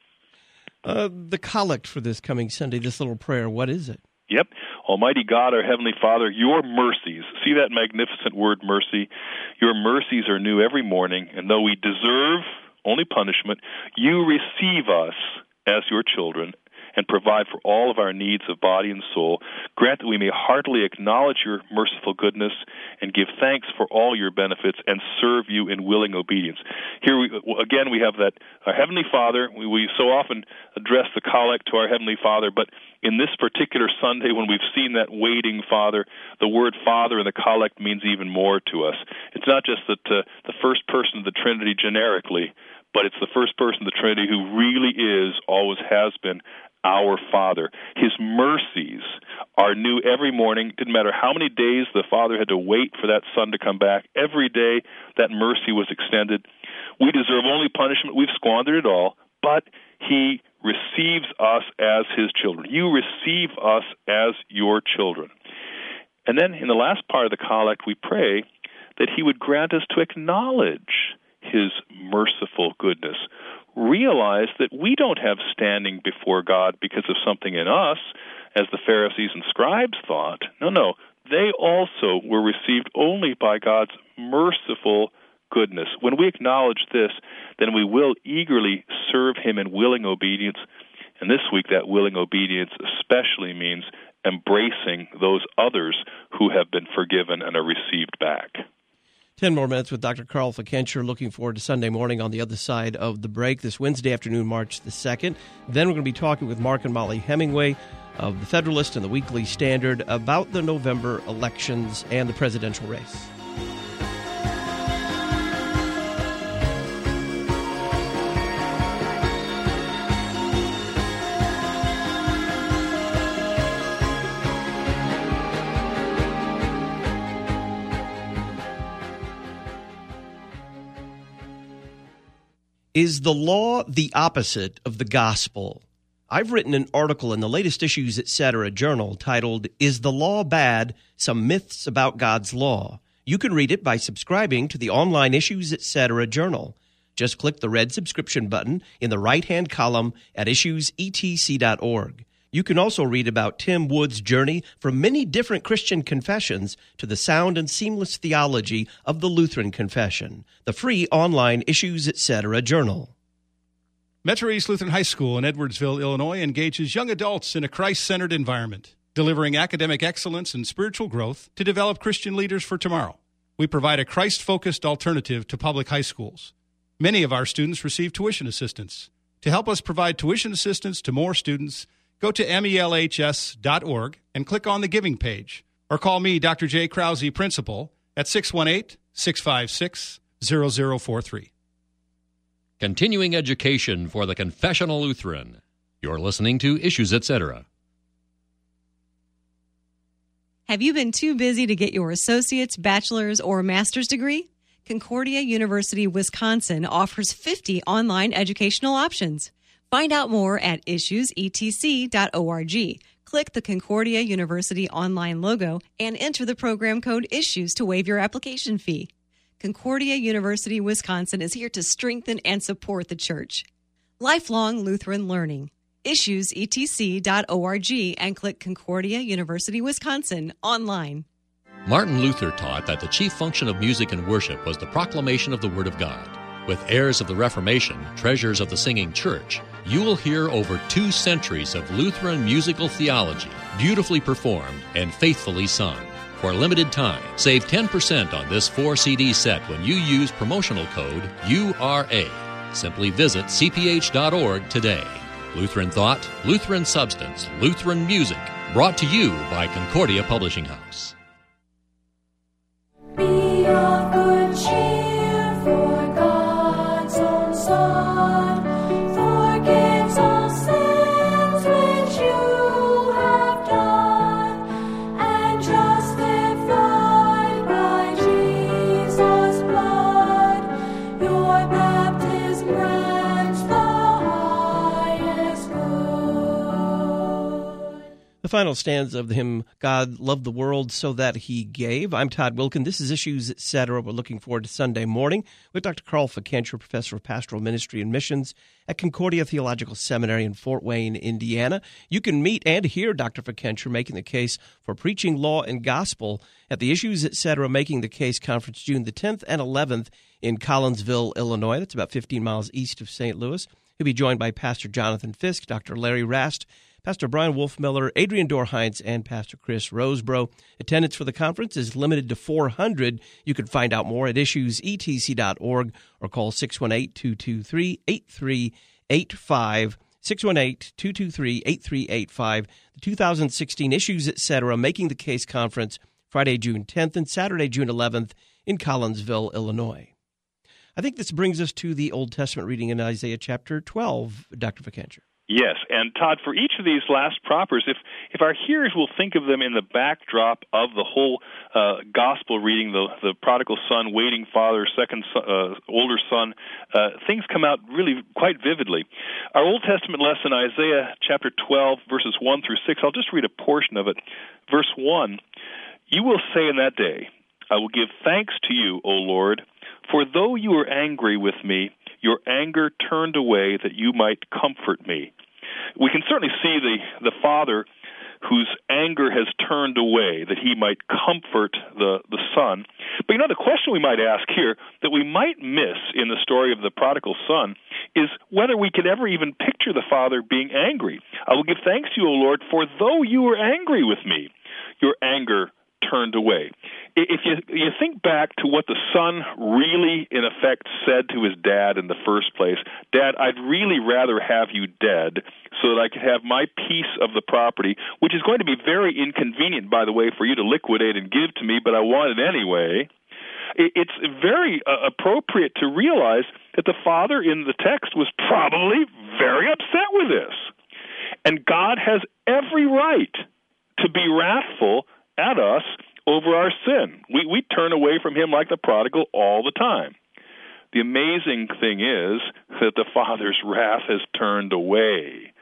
B: The collect for this coming Sunday, this little prayer, what is it?
C: Yep. Almighty God, our Heavenly Father, your mercies, see that magnificent word mercy? Your mercies are new every morning, and though we deserve only punishment, you receive us as your children and provide for all of our needs of body and soul. Grant that we may heartily acknowledge your merciful goodness and give thanks for all your benefits and serve you in willing obedience. Here, we have that our Heavenly Father. We so often address the collect to our Heavenly Father, but in this particular Sunday, when we've seen that waiting Father, the word Father in the collect means even more to us. It's not just that the first person of the Trinity generically, but it's the first person of the Trinity who really is, always has been, our Father. His mercies are new every morning. Didn't matter how many days the Father had to wait for that Son to come back. Every day that mercy was extended. We deserve only punishment. We've squandered it all, but he receives us as his children. You receive us as your children. And then in the last part of the collect, we pray that he would grant us to acknowledge his merciful goodness. Realize that we don't have standing before God because of something in us, as the Pharisees and scribes thought. No. They also were received only by God's merciful goodness. When we acknowledge this, then we will eagerly serve him in willing obedience. And this week, that willing obedience especially means embracing those others who have been forgiven and are received back.
B: 10 more minutes with Dr. Carl Fickenscher. Looking forward to Sunday morning on the other side of the break this Wednesday afternoon, March the 2nd. Then we're going to be talking with Mark and Molly Hemingway of the Federalist and the Weekly Standard about the November elections and the presidential race. Is the law the opposite of the gospel? I've written an article in the latest Issues, Etc. journal titled, Is the Law Bad? Some Myths About God's Law. You can read it by subscribing to the online Issues, Etc. journal. Just click the red subscription button in the right-hand column at issuesetc.org. You can also read about Tim Wood's journey from many different Christian confessions to the sound and seamless theology of the Lutheran Confession, the free online Issues, Etc. journal.
I: Metro East Lutheran High School in Edwardsville, Illinois, engages young adults in a Christ-centered environment, delivering academic excellence and spiritual growth to develop Christian leaders for tomorrow. We provide a Christ-focused alternative to public high schools. Many of our students receive tuition assistance. To help us provide tuition assistance to more students, go to melhs.org and click on the Giving page, or call me, Dr. J. Krause, Principal, at 618-656-0043.
F: Continuing education for the Confessional Lutheran. You're listening to Issues, Etc.
A: Have you been too busy to get your associate's, bachelor's, or master's degree? Concordia University, Wisconsin offers 50 online educational options. Find out more at issuesetc.org. Click the Concordia University online logo and enter the program code ISSUES to waive your application fee. Concordia University, Wisconsin is here to strengthen and support the church. Lifelong Lutheran learning. issuesetc.org and click Concordia University, Wisconsin online.
F: Martin Luther taught that the chief function of music and worship was the proclamation of the Word of God. With heirs of the Reformation, treasures of the singing church, you will hear over 2 centuries of Lutheran musical theology, beautifully performed and faithfully sung. For a limited time, save 10% on this 4-CD set when you use promotional code URA. Simply visit cph.org today. Lutheran Thought, Lutheran Substance, Lutheran Music, brought to you by Concordia Publishing House.
G: Be of good cheer, for God's own Son forgives all sins which you have done, and justified by Jesus' blood, your baptism grants the highest good.
B: The final stanza of the hymn, God Loved the World So That He Gave. I'm Todd Wilkin. This is Issues, Etc. We're looking forward to Sunday morning with Dr. Carl Fikentra, Professor of Pastoral Ministry and Missions at Concordia Theological Seminary in Fort Wayne, Indiana. You can meet and hear Dr. Fikentra making the case for preaching law and gospel at the Issues, Etc. Making the Case Conference June the 10th and 11th in Collinsville, Illinois. That's about 15 miles east of St. Louis. He'll be joined by Pastor Jonathan Fisk, Dr. Larry Rast, Pastor Brian Wolfmiller, Adrian Dorheinz, and Pastor Chris Rosebrough. Attendance for the conference is limited to 400. You can find out more at issuesetc.org or call 618-223-8385. 618-223-8385. The 2016 Issues, Etc. Making the Case Conference, Friday, June 10th and Saturday, June 11th in Collinsville, Illinois. I think this brings us to the Old Testament reading in Isaiah chapter 12, Dr. Fikentra.
C: Yes, and Todd, for each of these last propers, if our hearers will think of them in the backdrop of the whole gospel reading, the prodigal son, waiting father, second older son, things come out really quite vividly. Our Old Testament lesson, Isaiah chapter 12, verses 1 through 6, I'll just read a portion of it. Verse 1, "You will say in that day, I will give thanks to you, O Lord, for though you were angry with me, your anger turned away that you might comfort me." We can certainly see the father whose anger has turned away that he might comfort the son. But the question we might ask here that we might miss in the story of the prodigal son is whether we could ever even picture the father being angry. "I will give thanks to you, O Lord, for though you were angry with me, your anger turned away." If you think back to what the son really, in effect, said to his dad in the first place, "Dad, I'd really rather have you dead so that I could have my piece of the property, which is going to be very inconvenient, by the way, for you to liquidate and give to me, but I want it anyway." It's very appropriate to realize that the father in the text was probably very upset with this. And God has every right to be wrathful at us over our sin. We turn away from him like the prodigal all the time. The amazing thing is that the Father's wrath has turned away.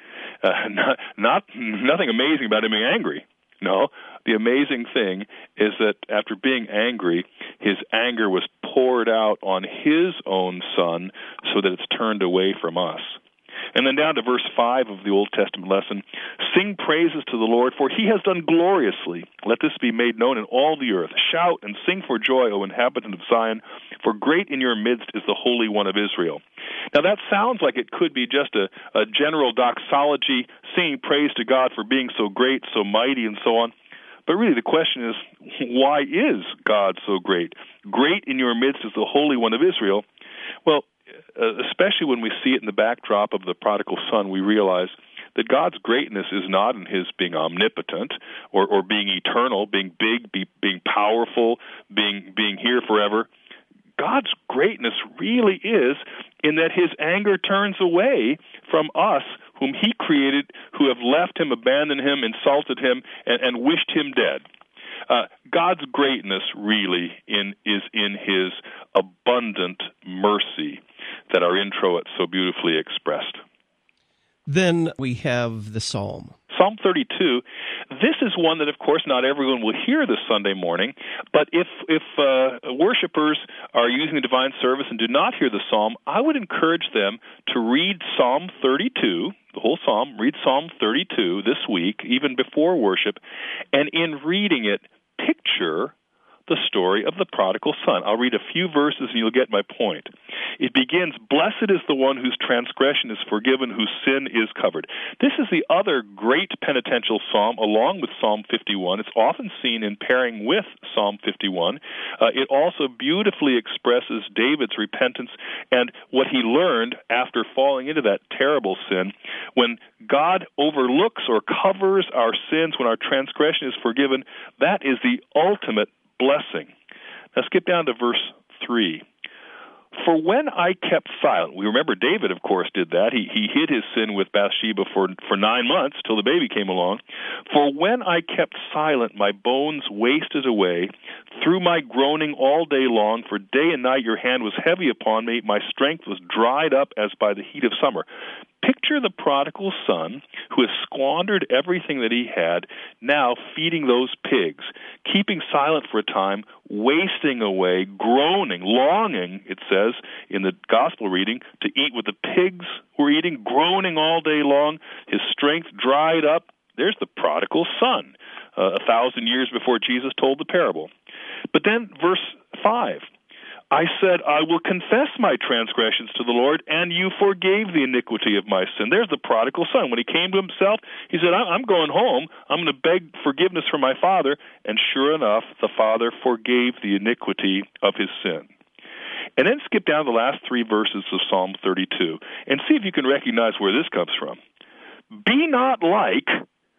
C: Nothing amazing about him being angry. No, the amazing thing is that after being angry, his anger was poured out on his own Son so that it's turned away from us. And then down to verse 5 of the Old Testament lesson, "Sing praises to the Lord, for he has done gloriously. Let this be made known in all the earth. Shout and sing for joy, O inhabitant of Zion, for great in your midst is the Holy One of Israel." Now that sounds like it could be just a general doxology, singing praise to God for being so great, so mighty, and so on. But really the question is, why is God so great? Great in your midst is the Holy One of Israel. Well, especially when we see it in the backdrop of the prodigal son, we realize that God's greatness is not in his being omnipotent or being eternal, being big, being powerful, being here forever. God's greatness really is in that his anger turns away from us, whom he created, who have left him, abandoned him, insulted him, and wished him dead. God's greatness really is in his abundant mercy that our intro had so beautifully expressed.
B: Then we have the Psalm.
C: Psalm 32, this is one that, of course, not everyone will hear this Sunday morning, but if worshipers are using the divine service and do not hear the Psalm, I would encourage them to read Psalm 32, the whole Psalm, read Psalm 32 this week, even before worship, and in reading it, picture the story of the prodigal son. I'll read a few verses and you'll get my point. It begins, "Blessed is the one whose transgression is forgiven, whose sin is covered." This is the other great penitential psalm along with Psalm 51. It's often seen in pairing with Psalm 51. It also beautifully expresses David's repentance and what he learned after falling into that terrible sin. When God overlooks or covers our sins, when our transgression is forgiven, that is the ultimate blessing. Now skip down to verse 3. "For when I kept silent," we remember David, of course, did that. He hid his sin with Bathsheba for 9 months till the baby came along. "For when I kept silent, my bones wasted away through my groaning all day long. For day and night your hand was heavy upon me. My strength was dried up as by the heat of summer." Picture the prodigal son who has squandered everything that he had, now feeding those pigs, keeping silent for a time, wasting away, groaning, longing, it says in the gospel reading, to eat what the pigs were eating, groaning all day long, his strength dried up. There's the prodigal son, 1,000 years before Jesus told the parable. But then verse 5. "I said, I will confess my transgressions to the Lord, and you forgave the iniquity of my sin." There's the prodigal son. When he came to himself, he said, I'm going home. I'm going to beg forgiveness from my father. And sure enough, the father forgave the iniquity of his sin. And then skip down the last 3 verses of Psalm 32 and see if you can recognize where this comes from. "Be not like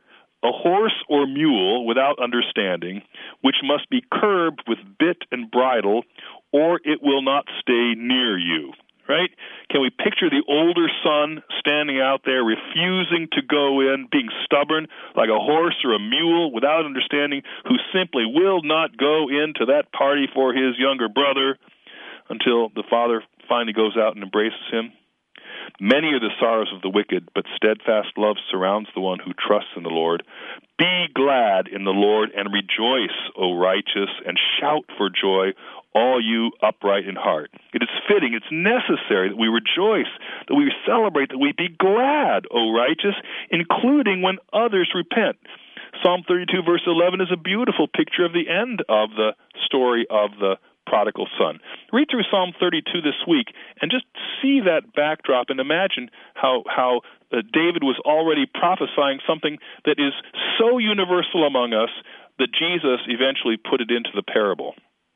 C: a horse or mule without understanding, which must be curbed with bit and bridle, or it will not stay near you." Right? Can we picture the older son standing out there, refusing to go in, being stubborn like a horse or a mule without understanding, who simply will not go into that party for his younger brother until the father finally goes out and embraces him? "Many are the sorrows of the wicked, but steadfast love surrounds the one who trusts in the Lord. Be glad in the Lord and rejoice, O righteous, and shout for joy, all you upright in heart." It is fitting, it's necessary that we rejoice, that we celebrate, that we be glad, O righteous, including when others repent. Psalm 32 verse 11 is a beautiful picture of the end of the story of the prodigal son. Read through Psalm 32 this week and just see that backdrop and imagine how David was already prophesying something that is so universal among us that Jesus eventually put it into the parable.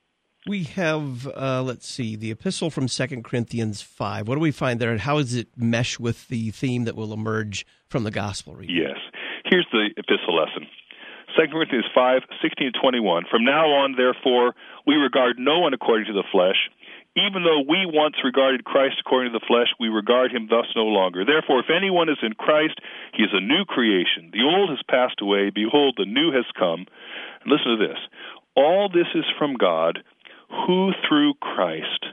B: We have, the epistle from 2 Corinthians 5. What do we find there, and how does it mesh with the theme that will emerge from the gospel reading?
C: Yes. Here's the epistle lesson. 2 Corinthians 5, 16-21. "From now on, therefore, we regard no one according to the flesh. Even though we once regarded Christ according to the flesh, we regard him thus no longer. Therefore, if anyone is in Christ, he is a new creation. The old has passed away. Behold, the new has come." And listen to this. "All this is from God, who through Christ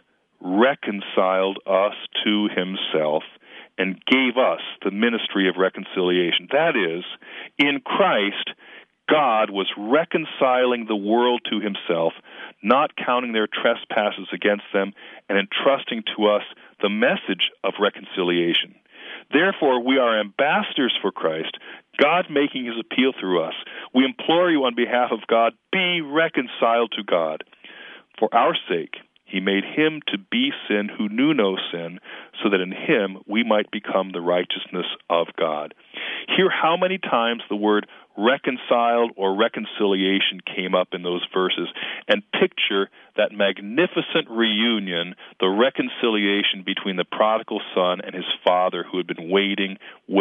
C: reconciled us to himself and gave us the ministry of reconciliation." That is, in Christ, God was reconciling the world to himself, not counting their trespasses against them, and entrusting to us the message of reconciliation. Therefore, we are ambassadors for Christ, God making his appeal through us. We implore you on behalf of God, be reconciled to God. For our sake, He made him to be sin who knew no sin, so that in him we might become the righteousness of God. Hear how many times the word reconciled or reconciliation came up in those verses, and picture that magnificent reunion, the reconciliation between the prodigal son and his father who had been waiting,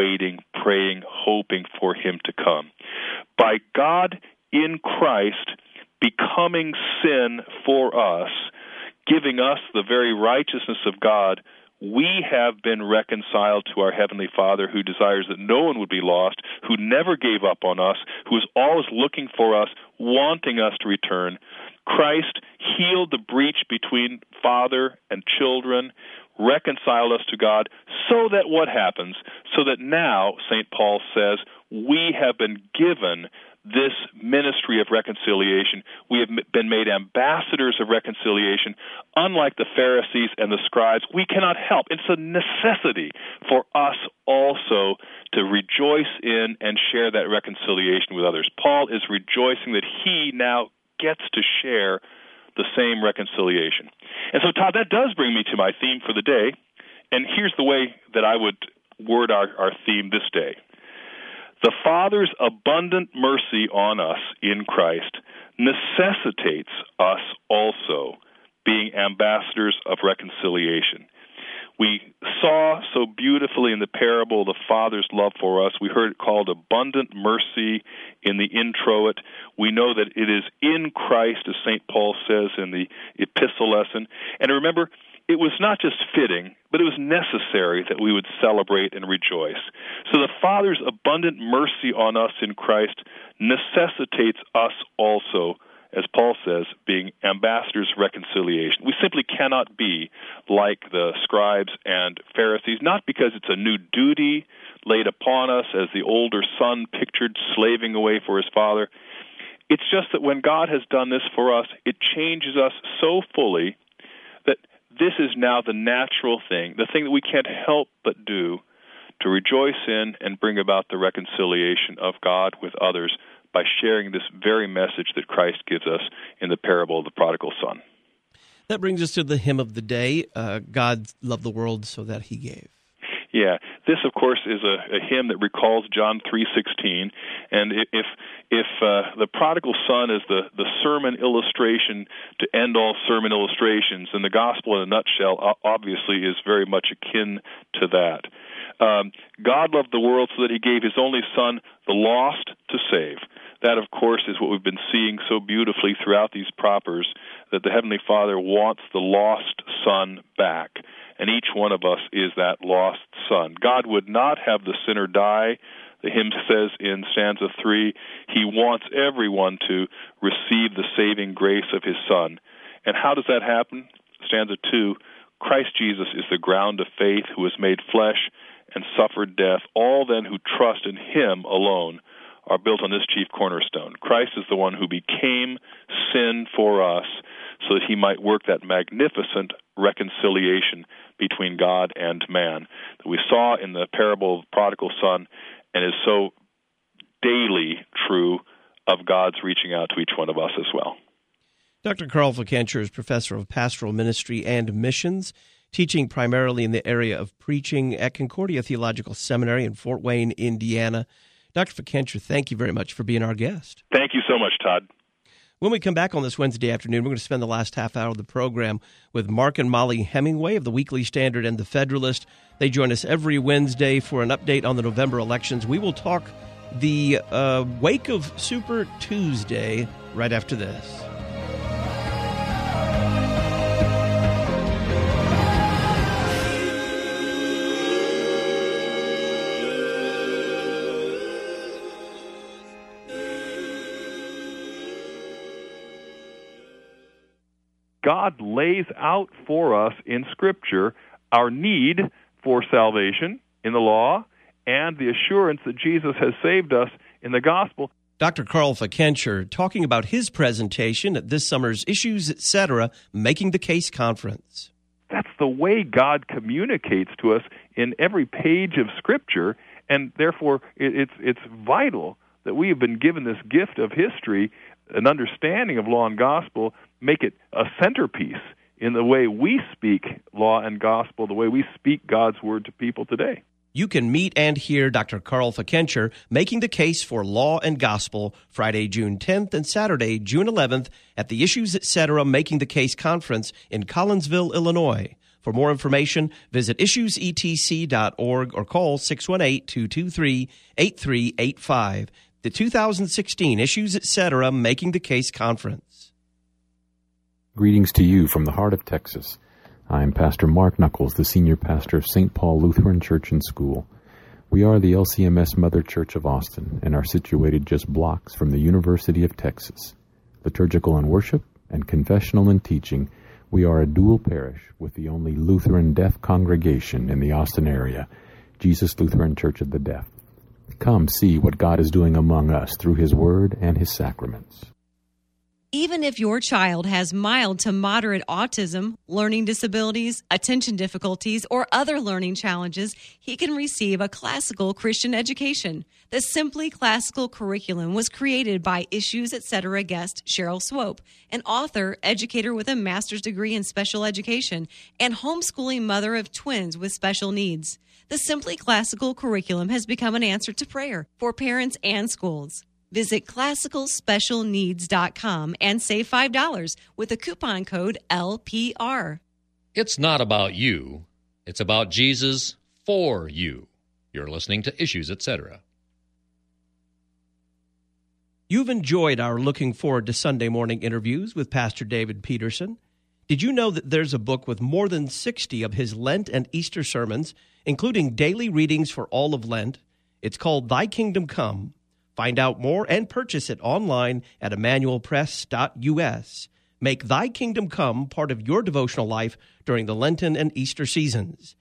C: praying, hoping for him to come. By God in Christ becoming sin for us, giving us the very righteousness of God, we have been reconciled to our Heavenly Father, who desires that no one would be lost, who never gave up on us, who is always looking for us, wanting us to return. Christ healed the breach between father and children, reconciled us to God, so that what happens? So that now, St. Paul says, we have been given this ministry of reconciliation. We have been made ambassadors of reconciliation. Unlike the Pharisees and the scribes, we cannot help. It's a necessity for us also to rejoice in and share that reconciliation with others. Paul is rejoicing that he now gets to share the same reconciliation. And so, Todd, that does bring me to my theme for the day. And here's the way that I would word our theme this day. The Father's abundant mercy on us in Christ necessitates us also being ambassadors of reconciliation. We saw so beautifully in the parable the Father's love for us. We heard it called abundant mercy in the introit. We know that it is in Christ, as St. Paul says in the epistle lesson. And remember, it was not just fitting, but it was necessary that we would celebrate and rejoice. So the Father's abundant mercy on us in Christ necessitates us also, as Paul says, being ambassadors of reconciliation. We simply cannot be like the scribes and Pharisees, not because it's a new duty laid upon us as the older son pictured slaving away for his father. It's just that when God has done this for us, it changes us so fully that this is now the natural thing, the thing that we can't help but do, to rejoice in and bring about the reconciliation of God with others by sharing this very message that Christ gives us in the parable of the prodigal son.
B: That brings us to the hymn of the day, God loved the world so that he gave.
C: Yeah, this, of course, is a hymn that recalls John 3:16, and if the prodigal son is the sermon illustration to end all sermon illustrations, then the gospel in a nutshell obviously is very much akin to that. God loved the world so that he gave his only son, the lost, to save. That, of course, is what we've been seeing so beautifully throughout these propers, that the Heavenly Father wants the lost son back. And each one of us is that lost son. God would not have the sinner die. The hymn says in stanza 3, he wants everyone to receive the saving grace of his son. And how does that happen? Stanza 2, Christ Jesus is the ground of faith who was made flesh and suffered death. All then who trust in him alone are built on this chief cornerstone. Christ is the one who became sin for us so that he might work that magnificent reconciliation between God and man that we saw in the parable of the prodigal son and is so daily true of God's reaching out to each one of us as well.
B: Dr. Carl Fickenscher is professor of pastoral ministry and missions, teaching primarily in the area of preaching at Concordia Theological Seminary in Fort Wayne, Indiana. Dr. Fickenscher, thank you very much for being our guest.
C: Thank you so much, Todd.
B: When we come back on this Wednesday afternoon, we're going to spend the last half hour of the program with Mark and Molly Hemingway of the Weekly Standard and the Federalist. They join us every Wednesday for an update on the November elections. We will talk the wake of Super Tuesday right after this.
C: God lays out for us in Scripture our need for salvation in the law and the assurance that Jesus has saved us in the gospel.
B: Dr. Carl Fickenscher talking about his presentation at this summer's Issues, Etc., Making the Case Conference.
C: That's the way God communicates to us in every page of Scripture, and therefore it's vital that we have been given this gift of history, an understanding of law and gospel, make it a centerpiece in the way we speak law and gospel, the way we speak God's word to people today.
B: You can meet and hear Dr. Carl Fikencher making the case for law and gospel Friday, June 10th and Saturday, June 11th at the Issues Etc. Making the Case Conference in Collinsville, Illinois. For more information, visit issuesetc.org or call 618-223-8385. The 2016 Issues Etc. Making the Case Conference.
J: Greetings to you from the heart of Texas. I am Pastor Mark Knuckles, the senior pastor of St. Paul Lutheran Church and School. We are the LCMS Mother Church of Austin and are situated just blocks from the University of Texas. Liturgical and worship and confessional and teaching, we are a dual parish with the only Lutheran deaf congregation in the Austin area, Jesus Lutheran Church of the Deaf. Come see what God is doing among us through His Word and His sacraments.
A: Even if your child has mild to moderate autism, learning disabilities, attention difficulties, or other learning challenges, he can receive a classical Christian education. The Simply Classical curriculum was created by Issues Etc. guest Cheryl Swope, an author, educator with a master's degree in special education, and homeschooling mother of twins with special needs. The Simply Classical curriculum has become an answer to prayer for parents and schools. Visit classicalspecialneeds.com and save $5 with the coupon code LPR.
F: It's not about you. It's about Jesus for you. You're listening to Issues Etc.
B: You've enjoyed our Looking Forward to Sunday Morning interviews with Pastor David Peterson. Did you know that there's a book with more than 60 of his Lent and Easter sermons, including daily readings for all of Lent? It's called Thy Kingdom Come. Find out more and purchase it online at emmanuelpress.us. Make Thy Kingdom Come part of your devotional life during the Lenten and Easter seasons.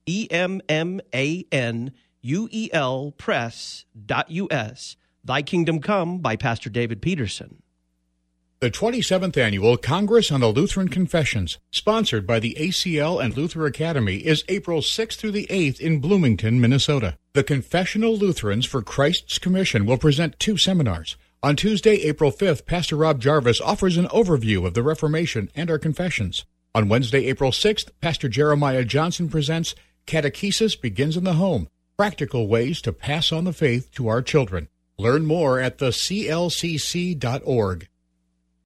B: EMMANUEL press.us. Thy Kingdom Come by Pastor David Peterson.
K: The 27th Annual Congress on the Lutheran Confessions, sponsored by the ACL and Luther Academy, is April 6th through the 8th in Bloomington, Minnesota. The Confessional Lutherans for Christ's Commission will present 2 seminars. On Tuesday, April 5th, Pastor Rob Jarvis offers an overview of the Reformation and our confessions. On Wednesday, April 6th, Pastor Jeremiah Johnson presents Catechesis Begins in the Home, Practical Ways to Pass on the Faith to Our Children. Learn more at theclcc.org.